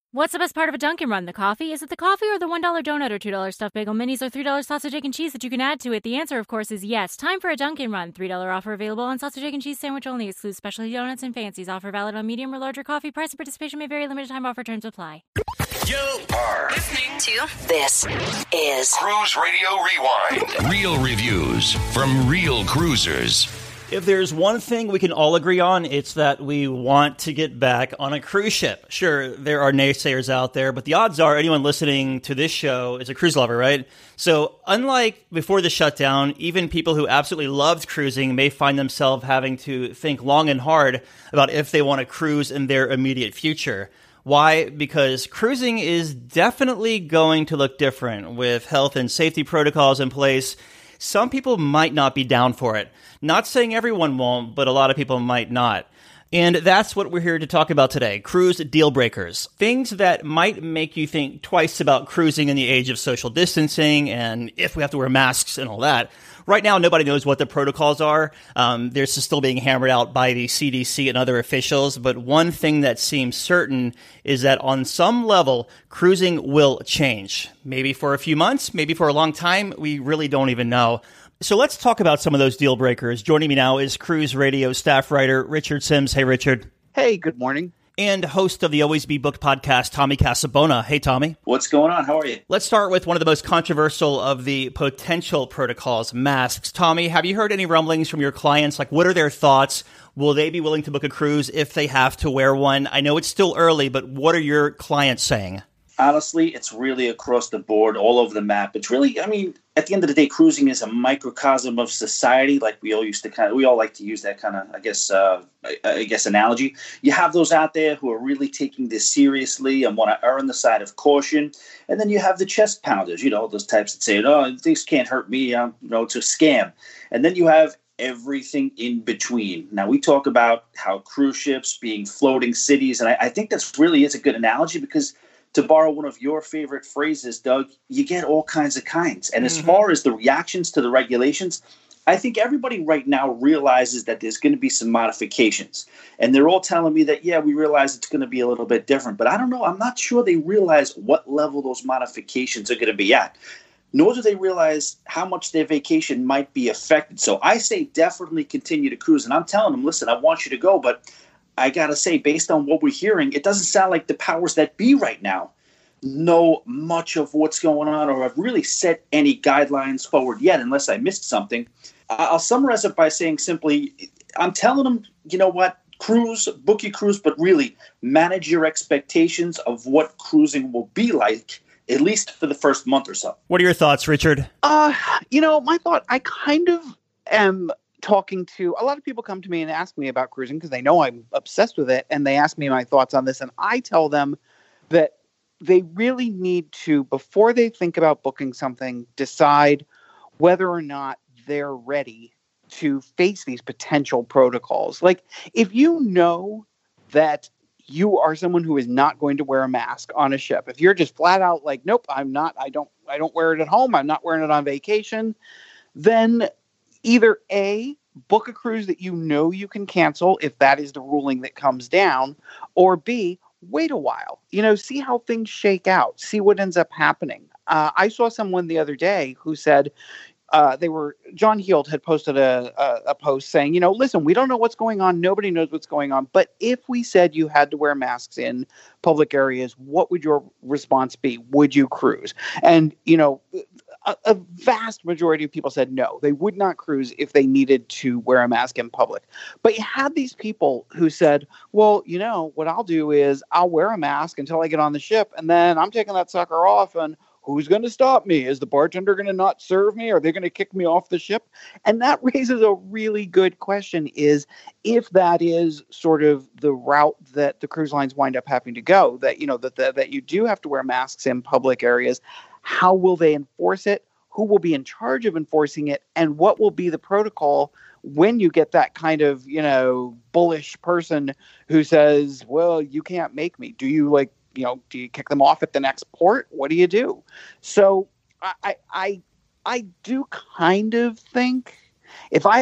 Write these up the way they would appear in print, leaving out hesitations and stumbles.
What's the best part of a Dunkin' Run? The coffee? Is it the coffee or the $1 donut or $2 stuffed bagel minis or $3 sausage, egg, and cheese that you can add to it? The answer, of course, is yes. Time for a Dunkin' Run. $3 offer available on sausage, egg, and cheese sandwich only. Excludes specialty donuts and fancies. Offer valid on medium or larger coffee. Price and participation may vary. Limited time offer. Terms apply. You are listening to This is Cruise Radio Rewind. Real reviews from real cruisers. If there's one thing we can all agree on, it's that we want to get back on a cruise ship. Sure, there are naysayers out there, but the odds are anyone listening to this show is a cruise lover, right? So unlike before the shutdown, even people who absolutely loved cruising may find themselves having to think long and hard about if they want to cruise in their immediate future. Why? Because cruising is definitely going to look different with health and safety protocols in place. Some people might not be down for it. Not saying everyone won't, but a lot of people might not. And that's what we're here to talk about today. Cruise deal breakers. Things that might make you think twice about cruising in the age of social distancing and if we have to wear masks and all that. Right now, nobody knows what the protocols are. They're still being hammered out by the CDC and other officials. But one thing that seems certain is that on some level, cruising will change. Maybe for a few months, maybe for a long time. We really don't even know. So let's talk about some of those deal breakers. Joining me now is Cruise Radio staff writer Richard Sims. Hey, Richard. Hey, good morning. And host of the Always Be Booked podcast, Tommy Casabona. Hey, Tommy. What's going on? How are you? Let's start with one of the most controversial of the potential protocols, masks. Tommy, have you heard any rumblings from your clients? Like, what are their thoughts? Will they be willing to book a cruise if they have to wear one? I know it's still early, but what are your clients saying? Honestly, it's really across the board, all over the map. It's really, at the end of the day, cruising is a microcosm of society. Like we all like to use that kind of, I guess, analogy. You have those out there who are really taking this seriously and want to err on the side of caution. And then you have the chest pounders, those types that say, oh, this can't hurt me. It's a scam. And then you have everything in between. Now, we talk about how cruise ships being floating cities. And I think that's really is a good analogy because to borrow one of your favorite phrases, Doug, you get all kinds of kinds. And as far as the reactions to the regulations, I think everybody right now realizes that there's going to be some modifications. And they're all telling me that, yeah, we realize it's going to be a little bit different. But I don't know. I'm not sure they realize what level those modifications are going to be at. Nor do they realize how much their vacation might be affected. So I say definitely continue to cruise. And I'm telling them, listen, I want you to go, but I got to say, based on what we're hearing, it doesn't sound like the powers that be right now know much of what's going on or have really set any guidelines forward yet, unless I missed something. I'll summarize it by saying simply, I'm telling them, you know what, cruise, book your cruise, but really manage your expectations of what cruising will be like, at least for the first month or so. What are your thoughts, Richard? My thought, I kind of am talking to a lot of people come to me and ask me about cruising because they know I'm obsessed with it. And they ask me my thoughts on this. And I tell them that they really need to, before they think about booking something, decide whether or not they're ready to face these potential protocols. Like if you know that you are someone who is not going to wear a mask on a ship, if you're just flat out like, nope, I'm not, I don't wear it at home, I'm not wearing it on vacation, then either A, book a cruise that you know you can cancel if that is the ruling that comes down, or B, wait a while, see how things shake out, see what ends up happening. I saw someone the other day who said John Heald had posted a post saying, listen, we don't know what's going on. Nobody knows what's going on. But if we said you had to wear masks in public areas, what would your response be? Would you cruise? And, a vast majority of people said no, they would not cruise if they needed to wear a mask in public. But you had these people who said, well, what I'll do is I'll wear a mask until I get on the ship, and then I'm taking that sucker off, and who's going to stop me? Is the bartender going to not serve me? Are they going to kick me off the ship? And that raises a really good question, is if that is sort of the route that the cruise lines wind up having to go, that, that you do have to wear masks in public areas, how will they enforce it? Who will be in charge of enforcing it? And what will be the protocol when you get that kind of, bullish person who says, well, you can't make me? Do you do you kick them off at the next port? What do you do? So I do kind of think If I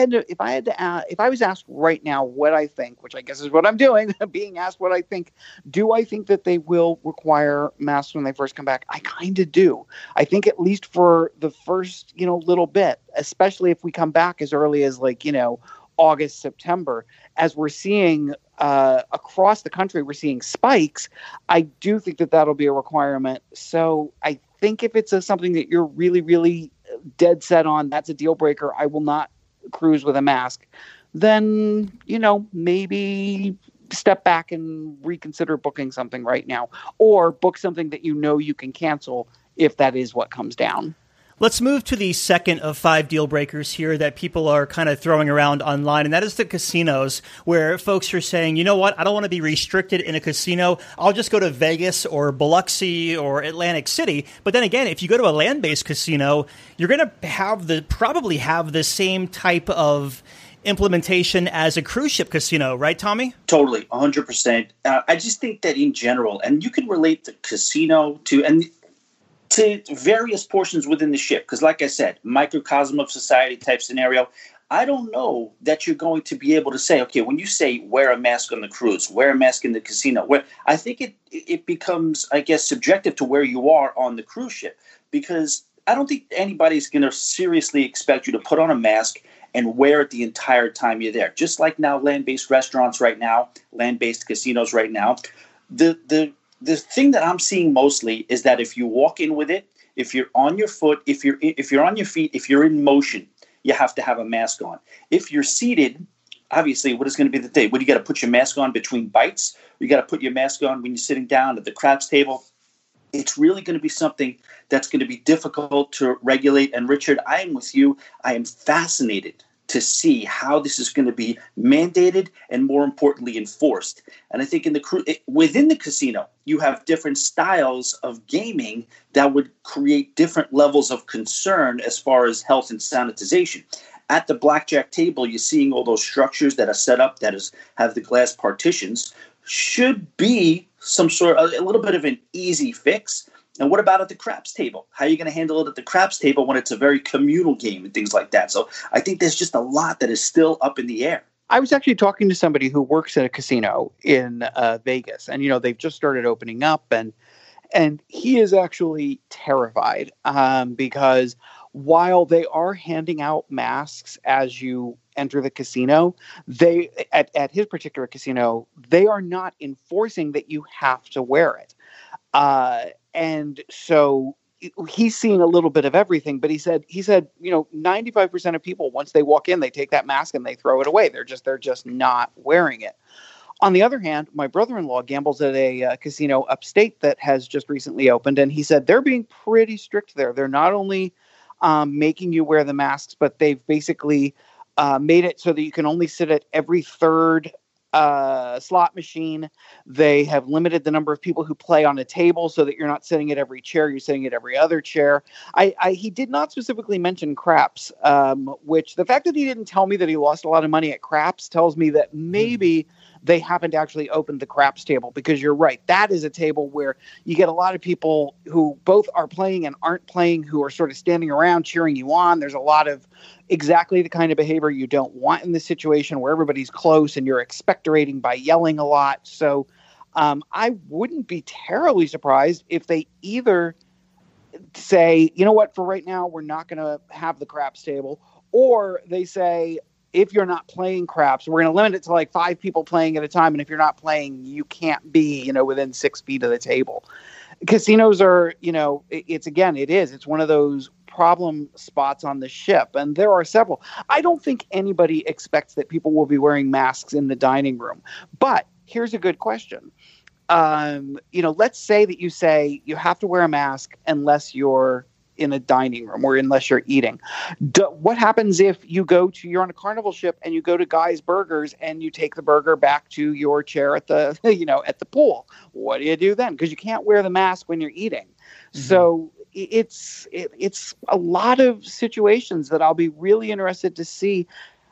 was asked right now what I think, which I guess is what I'm doing, being asked what I think, do I think that they will require masks when they first come back? I kind of do. I think at least for the first, little bit, especially if we come back as early as August, September, as we're seeing across the country, we're seeing spikes. I do think that that'll be a requirement. So I think if it's something that you're really, really dead set on, that's a deal breaker, I will not cruise with a mask, then, maybe step back and reconsider booking something right now, or book something that you can cancel if that is what comes down. Let's move to the second of 5 deal breakers here that people are kind of throwing around online, and that is the casinos, where folks are saying, you know what, I don't want to be restricted in a casino. I'll just go to Vegas or Biloxi or Atlantic City. But then again, if you go to a land-based casino, you're going to probably have the same type of implementation as a cruise ship casino, right, Tommy? Totally, 100%. I just think that in general, and you can relate the casino to various portions within the ship. Because like I said, microcosm of society type scenario, I don't know that you're going to be able to say, okay, when you say wear a mask on the cruise, wear a mask in the casino, I think it becomes, I guess, subjective to where you are on the cruise ship. Because I don't think anybody's going to seriously expect you to put on a mask and wear it the entire time you're there. Just like now, land-based restaurants right now, land-based casinos right now, the thing that I'm seeing mostly is that if you walk in with it, if you're on your foot, if you're on your feet, if you're in motion, you have to have a mask on. If you're seated, obviously, what is going to be the thing? What, you got to put your mask on between bites? You got to put your mask on when you're sitting down at the craps table? It's really going to be something that's going to be difficult to regulate. And Richard, I am with you. I am fascinated to see how this is going to be mandated and, more importantly, enforced. And I think within the casino, you have different styles of gaming that would create different levels of concern as far as health and sanitization. At the blackjack table, you're seeing all those structures that are set up have the glass partitions. Should be some sort of a little bit of an easy fix. And what about at the craps table? How are you going to handle it at the craps table when it's a very communal game and things like that? So I think there's just a lot that is still up in the air. I was actually talking to somebody who works at a casino in Vegas, and they've just started opening up, and he is actually terrified because while they are handing out masks as you enter the casino, they at his particular casino, they are not enforcing that you have to wear it. And so he's seeing a little bit of everything, but he said, 95% of people, once they walk in, they take that mask and they throw it away. They're just not wearing it. On the other hand, my brother-in-law gambles at a casino upstate that has just recently opened, and he said they're being pretty strict there. They're not only making you wear the masks, but they've basically made it so that you can only sit at every third slot machine. They have limited the number of people who play on a table so that you're not sitting at every chair, you're sitting at every other chair. He did not specifically mention craps, which the fact that he didn't tell me that he lost a lot of money at craps tells me that maybe they haven't actually opened the craps table, because you're right. That is a table where you get a lot of people who both are playing and aren't playing, who are sort of standing around cheering you on. There's a lot of exactly the kind of behavior you don't want in this situation, where everybody's close and you're expectorating by yelling a lot. So I wouldn't be terribly surprised if they either say, you know what, for right now, we're not going to have the craps table, or they say, if you're not playing craps, we're going to limit it to like 5 people playing at a time. And if you're not playing, you can't be, within 6 feet of the table. Casinos are, it's one of those problem spots on the ship. And there are several. I don't think anybody expects that people will be wearing masks in the dining room. But here's a good question. Let's say that you say you have to wear a mask unless you're in a dining room or unless you're eating. What happens if you're on a Carnival ship and you go to Guy's Burgers and you take the burger back to your chair at the, at the pool? What do you do then? Because you can't wear the mask when you're eating. Mm-hmm. So it's a lot of situations that I'll be really interested to see,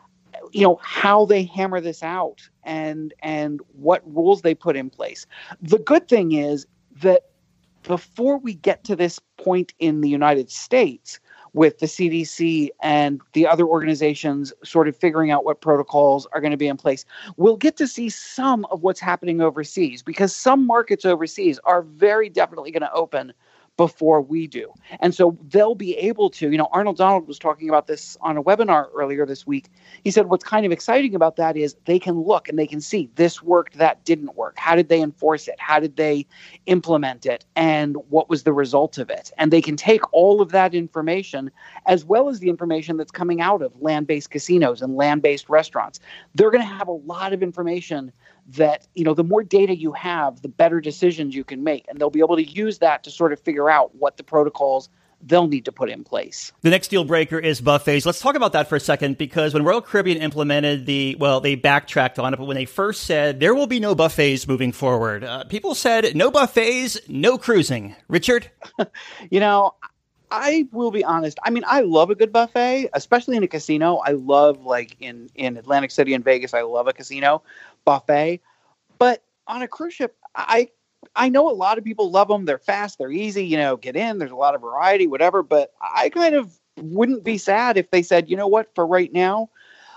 how they hammer this out and what rules they put in place. The good thing is that before we get to this point in the United States, with the CDC and the other organizations sort of figuring out what protocols are going to be in place, we'll get to see some of what's happening overseas, because some markets overseas are very definitely going to open before we do. And so they'll be able to, Arnold Donald was talking about this on a webinar earlier this week. He said what's kind of exciting about that is they can look and they can see this worked, that didn't work. How did they enforce it? How did they implement it? And what was the result of it? And they can take all of that information, as well as the information that's coming out of land-based casinos and land-based restaurants. They're going to have a lot of information that, the more data you have, the better decisions you can make. And they'll be able to use that to sort of figure out what the protocols they'll need to put in place. The next deal breaker is buffets. Let's talk about that for a second, because when Royal Caribbean implemented they backtracked on it, but when they first said there will be no buffets moving forward, people said no buffets, no cruising. Richard? I will be honest. I mean, I love a good buffet, especially in a casino. I love, like in Atlantic City and Vegas, I love a casino buffet. But on a cruise ship, I know a lot of people love them. They're fast, they're easy, get in. There's a lot of variety, whatever. But I kind of wouldn't be sad if they said, you know what, for right now,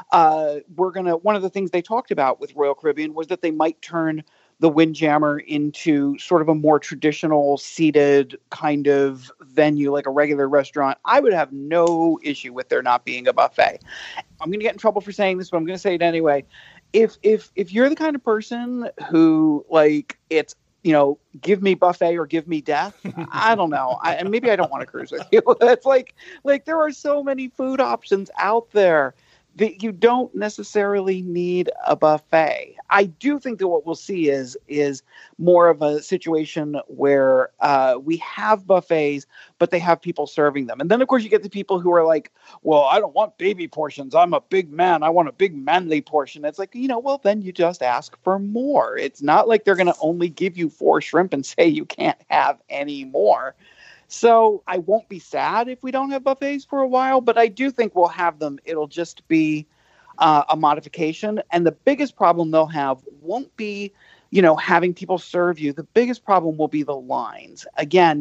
one of the things they talked about with Royal Caribbean was that they might turn the Windjammer into sort of a more traditional seated kind of venue, like a regular restaurant. I would have no issue with there not being a buffet. I'm going to get in trouble for saying this, but I'm going to say it anyway. If you're the kind of person who, like, it's, give me buffet or give me death, I don't know. Maybe I don't want to cruise with you. It's like there are so many food options out there that you don't necessarily need a buffet. I do think that what we'll see is more of a situation where we have buffets, but they have people serving them. And then, of course, you get the people who are like, well, I don't want baby portions. I'm a big man. I want a big manly portion. It's like, well, then you just ask for more. It's not like they're going to only give you 4 shrimp and say you can't have any more. So I won't be sad if we don't have buffets for a while, but I do think we'll have them. It'll just be a modification. And the biggest problem they'll have won't be, having people serve you. The biggest problem will be the lines. Again,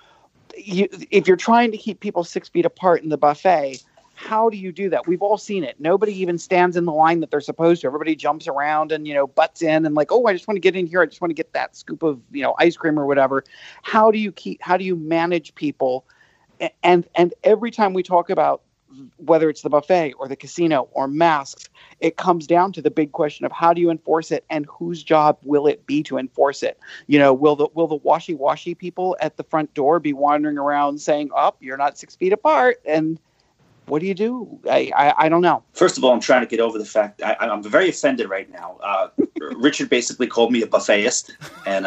if you're trying to keep people 6 feet apart in the buffet, how do you do that? We've all seen it. Nobody even stands in the line that they're supposed to. Everybody jumps around and, butts in and like, oh, I just want to get in here. I just want to get that scoop of, ice cream or whatever. How do you manage people? And every time we talk about whether it's the buffet or the casino or masks, it comes down to the big question of how do you enforce it and whose job will it be to enforce it? Will the washy people at the front door be wandering around saying, oh, you're not 6 feet apart? And what do you do? I don't know. First of all, I'm trying to get over the fact I'm very offended right now. Richard basically called me a buffetist, and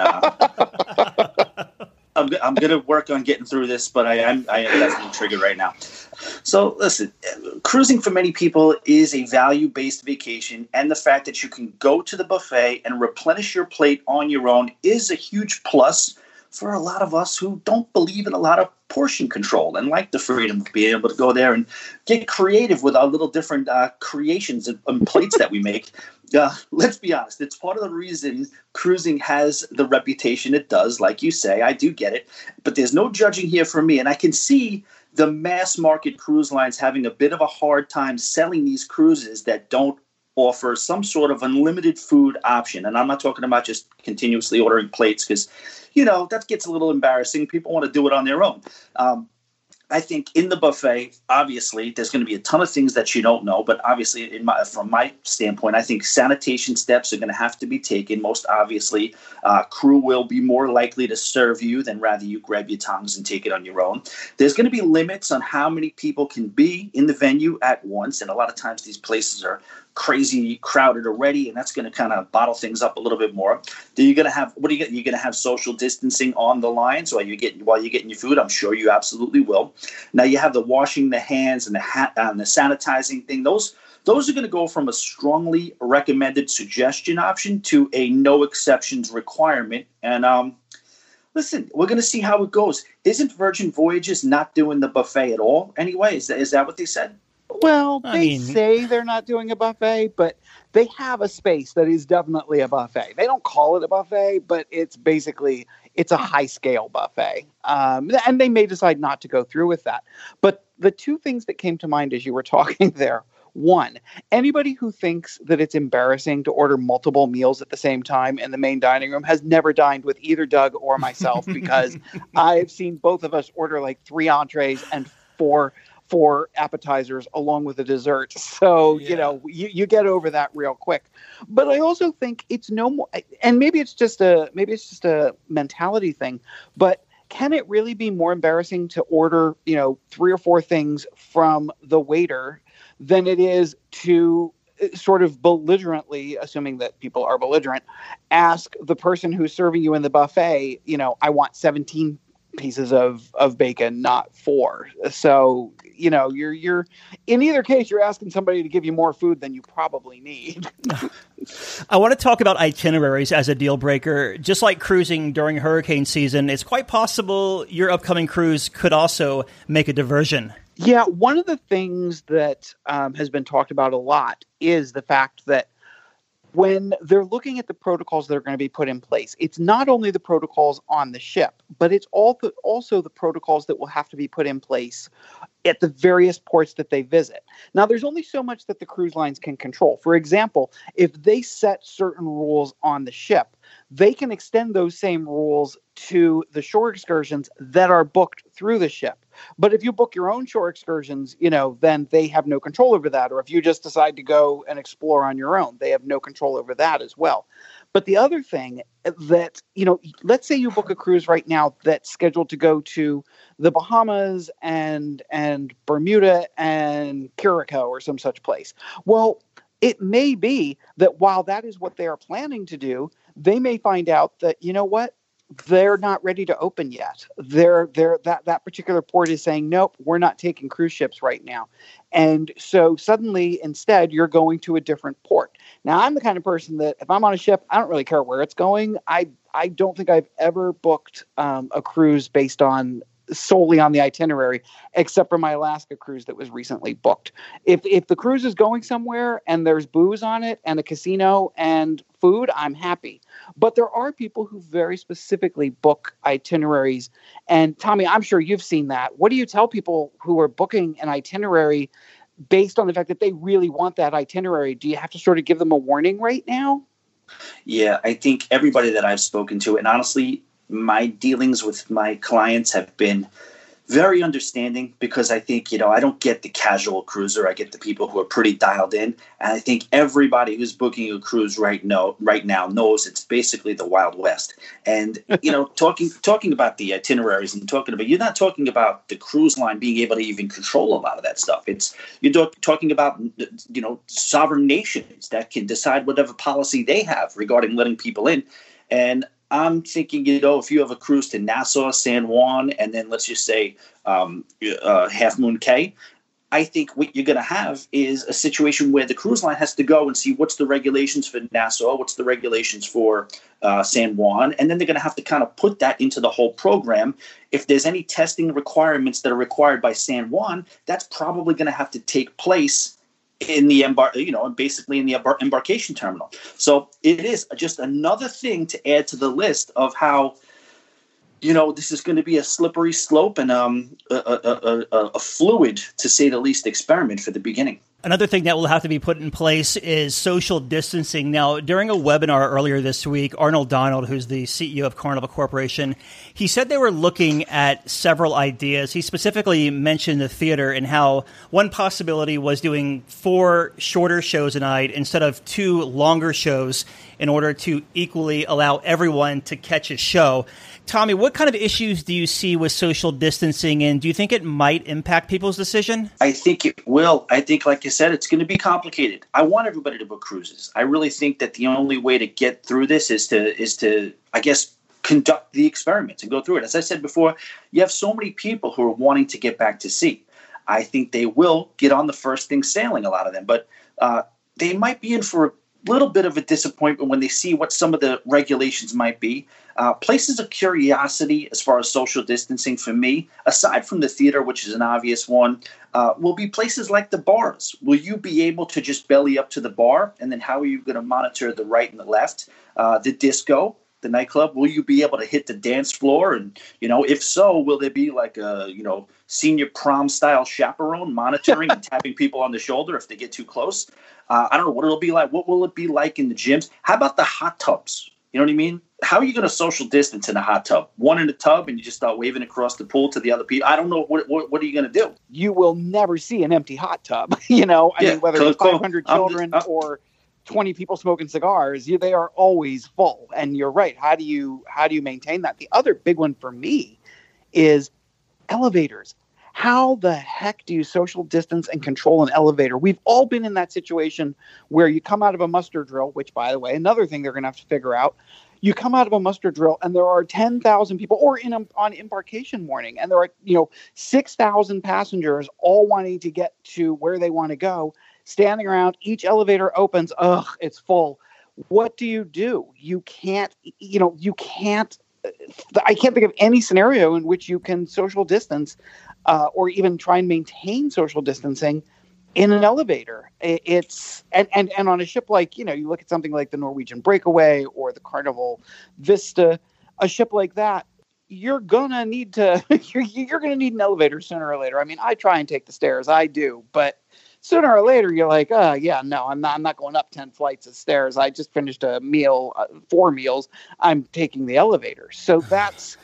I'm going to work on getting through this, but I am definitely triggered right now. So listen, cruising for many people is a value-based vacation, and the fact that you can go to the buffet and replenish your plate on your own is a huge plus for a lot of us who don't believe in a lot of portion control and like the freedom of being able to go there and get creative with our little different creations and plates that we make. Let's be honest, it's part of the reason cruising has the reputation it does. Like you say, I do get it, but there's no judging here for me. And I can see the mass market cruise lines having a bit of a hard time selling these cruises that don't offer some sort of unlimited food option. And I'm not talking about just continuously ordering plates because, that gets a little embarrassing. People want to do it on their own. I think in the buffet, obviously, there's going to be a ton of things that you don't know. But obviously, from my standpoint, I think sanitation steps are going to have to be taken. Most obviously, crew will be more likely to serve you than rather you grab your tongs and take it on your own. There's going to be limits on how many people can be in the venue at once. And a lot of times these places are crazy crowded already, and that's going to kind of bottle things up a little bit more. You're going to have social distancing on the lines while you're getting your food? I'm sure you absolutely will. Now you have the washing the hands and the sanitizing thing. Those are going to go from a strongly recommended suggestion option to a no exceptions requirement. And listen, we're going to see how it goes. Isn't Virgin Voyages not doing the buffet at all anyway? Is that what they said? Well, I they mean- say they're not doing a buffet, but they have a space that is definitely a buffet. They don't call it a buffet, but it's a high scale buffet. And they may decide not to go through with that. But the two things that came to mind as you were talking there, one, anybody who thinks that it's embarrassing to order multiple meals at the same time in the main dining room has never dined with either Doug or myself, because I've seen both of us order like 3 entrees and four appetizers along with a dessert. So, you get over that real quick. But I also think it's no more, and maybe it's just a mentality thing, but can it really be more embarrassing to order, 3 or 4 things from the waiter than it is to sort of belligerently, assuming that people are belligerent, ask the person who's serving you in the buffet, I want 17 pieces of bacon, not 4. So, you're in either case, you're asking somebody to give you more food than you probably need. I want to talk about itineraries as a deal breaker. Just like cruising during hurricane season, it's quite possible your upcoming cruise could also make a diversion. Yeah, one of the things that has been talked about a lot is the fact that when they're looking at the protocols that are going to be put in place, it's not only the protocols on the ship, but it's also the protocols that will have to be put in place at the various ports that they visit. Now, there's only so much that the cruise lines can control. For example, if they set certain rules on the ship, they can extend those same rules to the shore excursions that are booked through the ship. But if you book your own shore excursions, then they have no control over that. Or if you just decide to go and explore on your own, they have no control over that as well. But the other thing that, let's say you book a cruise right now that's scheduled to go to the Bahamas and Bermuda and Curacao or some such place. Well, it may be that while that is what they are planning to do, they may find out that, they're not ready to open yet. That particular port is saying, nope, we're not taking cruise ships right now. And so suddenly, instead, you're going to a different port. Now, I'm the kind of person that if I'm on a ship, I don't really care where it's going. I don't think I've ever booked a cruise based solely on the itinerary, except for my Alaska cruise that was recently booked. If the cruise is going somewhere and there's booze on it and a casino and food, I'm happy. But there are people who very specifically book itineraries. And Tommy, I'm sure you've seen that. What do you tell people who are booking an itinerary based on the fact that they really want that itinerary? Do you have to sort of give them a warning right now? Yeah, I think everybody that I've spoken to, and honestly, my dealings with my clients have been very understanding, because I think, I don't get the casual cruiser. I get the people who are pretty dialed in. And I think everybody who's booking a cruise right now knows it's basically the Wild West. And, talking about the itineraries and you're not talking about the cruise line being able to even control a lot of that stuff. You're talking about, sovereign nations that can decide whatever policy they have regarding letting people in. And I'm thinking, if you have a cruise to Nassau, San Juan, and then let's just say Half Moon Cay, I think what you're going to have is a situation where the cruise line has to go and see what's the regulations for Nassau, what's the regulations for San Juan, and then they're going to have to kind of put that into the whole program. If there's any testing requirements that are required by San Juan, that's probably going to have to take place in the basically in the embarkation terminal. So it is just another thing to add to the list of how, this is going to be a slippery slope and a fluid, to say the least, experiment for the beginning. Another thing that will have to be put in place is social distancing. Now, during a webinar earlier this week, Arnold Donald, who's the CEO of Carnival Corporation, he said they were looking at several ideas. He specifically mentioned the theater and how one possibility was doing 4 shorter shows a night instead of 2 longer shows in order to equally allow everyone to catch a show. Tommy, what kind of issues do you see with social distancing, and do you think it might impact people's decision? I think it will. I think, like I said, it's going to be complicated. I want everybody to book cruises. I really think that the only way to get through this is to I guess, conduct the experiments and go through it. As I said before, you have so many people who are wanting to get back to sea. I think they will get on the first thing sailing, a lot of them, but they might be in for little bit of a disappointment when they see what some of the regulations might be. Places of curiosity as far as social distancing for me, aside from the theater, which is an obvious one, will be places like the bars. Will you be able to just belly up to the bar? And then how are you going to monitor the right and the left? The disco, the nightclub, will you be able to hit the dance floor? And, if so, will there be like a, senior prom style chaperone monitoring and tapping people on the shoulder if they get too close? I don't know what it'll be like. What will it be like in the gyms? How about the hot tubs? You know what I mean? How are you going to social distance in a hot tub? One in the tub and you just start waving across the pool to the other people. I don't know. What are you going to do? You will never see an empty hot tub. I mean, whether it's 500 children or 20 people smoking cigars, they are always full. And you're right. How do you maintain that? The other big one for me is elevators. How the heck do you social distance and control an elevator? We've all been in that situation where you come out of a muster drill, which, by the way, another thing they're going to have to figure out. You come out of a muster drill and there are 10,000 people, or on embarkation morning, and there are 6,000 passengers all wanting to get to where they want to go, standing around. Each elevator opens. Ugh, it's full. What do? You can't. I can't think of any scenario in which you can social distance or even try and maintain social distancing in an elevator. It's and on a ship like, you look at something like the Norwegian Breakaway or the Carnival Vista, a ship like that, you're gonna need you're gonna need an elevator sooner or later. I mean, I try and take the stairs, I do, but sooner or later you're like, I'm not going up 10 flights of stairs. I just finished a meal, 4 meals. I'm taking the elevator. So that's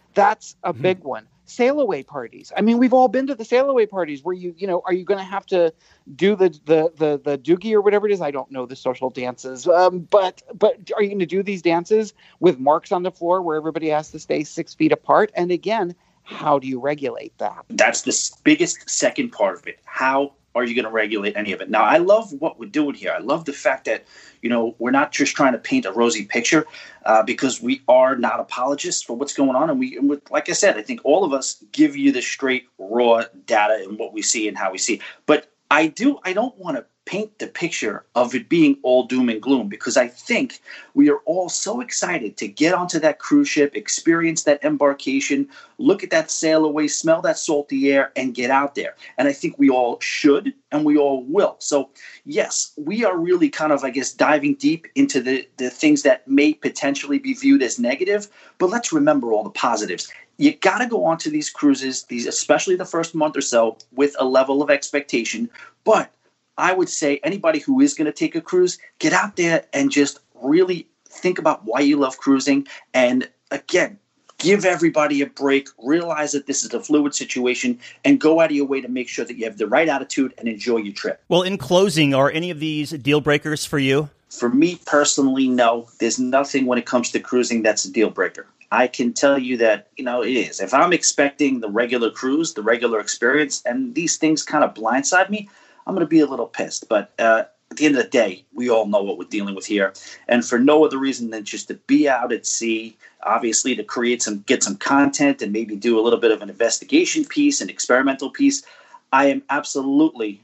a big one. Sail away parties. I mean, we've all been to the sail away parties where are you going to have to do the doogie or whatever it is? I don't know the social dances. But are you going to do these dances with marks on the floor where everybody has to stay 6 feet apart? And again, how do you regulate that? That's the biggest second part of it. How are you going to regulate any of it? Now, I love what we're doing here. I love the fact that, we're not just trying to paint a rosy picture because we are not apologists for what's going on. And like I said, I think all of us give you the straight, raw data and what we see and how we see. But I don't want to paint the picture of it being all doom and gloom, because I think we are all so excited to get onto that cruise ship, experience that embarkation, look at that sail away, smell that salty air, and get out there. And I think we all should, and we all will. So yes, we are really kind of, I guess, diving deep into the things that may potentially be viewed as negative, but let's remember all the positives. You got to go onto these cruises, especially the first month or so, with a level of expectation. But I would say anybody who is going to take a cruise, get out there and just really think about why you love cruising. And again, give everybody a break, realize that this is a fluid situation, and go out of your way to make sure that you have the right attitude and enjoy your trip. Well, in closing, are any of these deal breakers for you? For me personally, no. There's nothing when it comes to cruising that's a deal breaker. I can tell you that, it is. If I'm expecting the regular cruise, the regular experience, and these things kind of blindside me, I'm going to be a little pissed. But at the end of the day, we all know what we're dealing with here. And for no other reason than just to be out at sea, obviously to get some content and maybe do a little bit of an investigation piece, an experimental piece. I am absolutely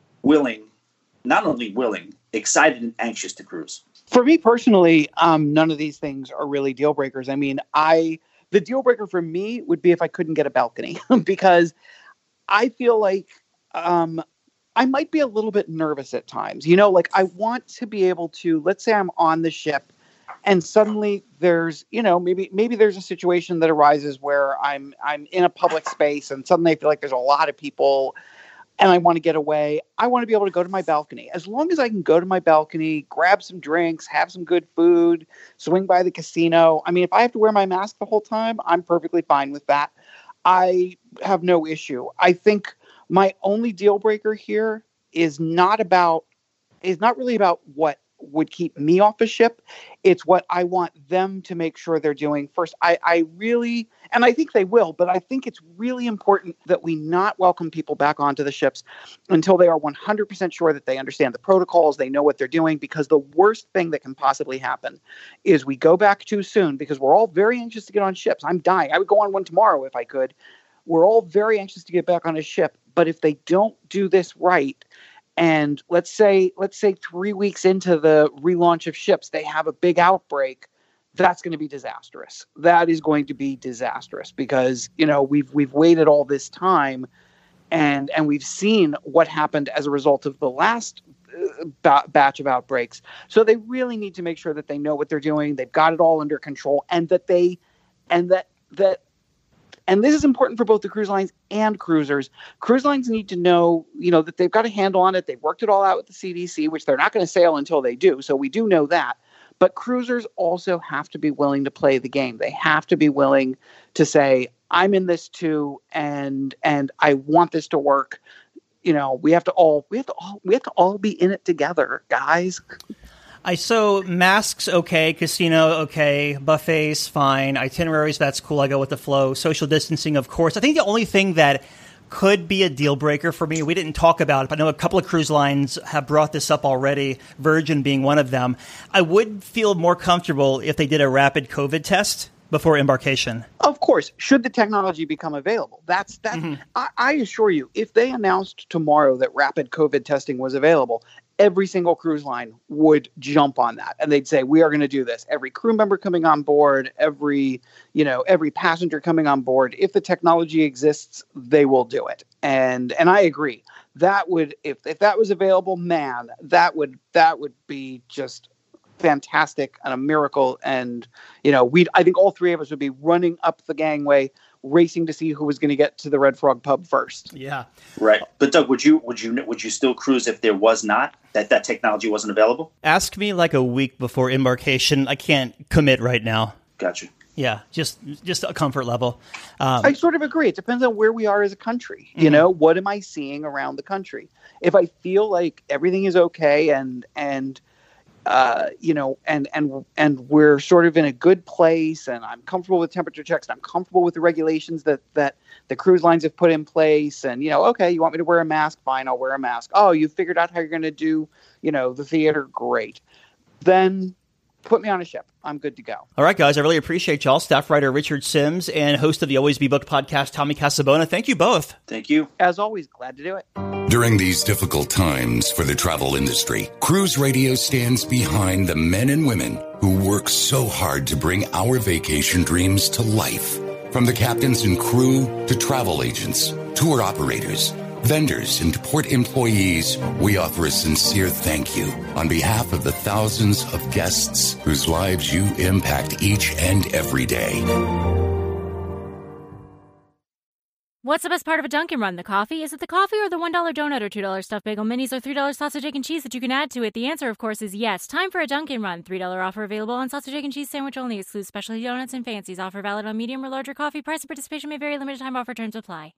excited and anxious to cruise. For me personally, none of these things are really deal breakers. I mean, the deal breaker for me would be if I couldn't get a balcony because I feel like I might be a little bit nervous at times. I want to be able to, let's say I'm on the ship and suddenly there's, maybe there's a situation that arises where I'm in a public space and suddenly I feel like there's a lot of people and I want to get away. I want to be able to go to my balcony. As long as I can go to my balcony, grab some drinks, have some good food, swing by the casino. I mean, if I have to wear my mask the whole time, I'm perfectly fine with that. I have no issue. I think my only deal breaker here is not really about what would keep me off a ship. It's what I want them to make sure they're doing first. I really, and I think they will, but I think it's really important that we not welcome people back onto the ships until they are 100% sure that they understand the protocols, they know what they're doing, because the worst thing that can possibly happen is we go back too soon, because we're all very anxious to get on ships. I'm dying. I would go on one tomorrow if I could. We're all very anxious to get back on a ship, but if they don't do this right, and let's say 3 weeks into the relaunch of ships, they have a big outbreak, that's going to be disastrous. That is going to be disastrous because, we've waited all this time and we've seen what happened as a result of the last batch of outbreaks. So they really need to make sure that they know what they're doing. They've got it all under control, and that this is important for both the cruise lines and cruisers. Cruise lines need to know, that they've got a handle on it. They've worked it all out with the CDC, which they're not going to sail until they do. So we do know that. But cruisers also have to be willing to play the game. They have to be willing to say, I'm in this too, and I want this to work. We have to all be in it together, guys. So masks, okay. Casino, okay. Buffets, fine. Itineraries, that's cool. I go with the flow. Social distancing, of course. I think the only thing that could be a deal breaker for me, we didn't talk about it, but I know a couple of cruise lines have brought this up already, Virgin being one of them. I would feel more comfortable if they did a rapid COVID test before embarkation. Of course, should the technology become available. That's Mm-hmm. I assure you, if they announced tomorrow that rapid COVID testing was available, every single cruise line would jump on that, and they'd say, we are going to do this. Every crew member coming on board, every passenger coming on board, if the technology exists, they will do it. And I agree. That would, if that was available, man, that would be just fantastic and a miracle. And I think all three of us would be running up the gangway, racing to see who was going to get to the Red Frog pub first. Yeah, right. But Doug, would you still cruise if there was not that technology wasn't available? Ask me like a week before embarkation. I can't commit right now. Gotcha. Yeah, just a comfort level. I sort of agree. It depends on where we are as a country. Mm-hmm. What am I seeing around the country? If I feel like everything is okay and we're sort of in a good place, and I'm comfortable with temperature checks, and I'm comfortable with the regulations that the cruise lines have put in place. And, okay, you want me to wear a mask? Fine, I'll wear a mask. Oh, you figured out how you're going to do, the theater? Great. Then put me on a ship. I'm good to go. All right, guys, I really appreciate y'all. Staff writer Richard Sims and host of the Always Be Booked podcast, Tommy Casabona. Thank you both. Thank you. As always, glad to do it. During these difficult times for the travel industry, Cruise Radio stands behind the men and women who work so hard to bring our vacation dreams to life. From the captains and crew to travel agents, tour operators, vendors, and port employees, we offer a sincere thank you on behalf of the thousands of guests whose lives you impact each and every day. What's the best part of a Dunkin' Run? The coffee? Is it the coffee or the $1 donut or $2 stuffed bagel minis or $3 sausage, egg, and cheese that you can add to it? The answer, of course, is yes. Time for a Dunkin' Run. $3 offer available on sausage, egg, and cheese sandwich only. Excludes specialty donuts and fancies. Offer valid on medium or larger coffee. Price and participation may vary. Limited time offer. Terms apply.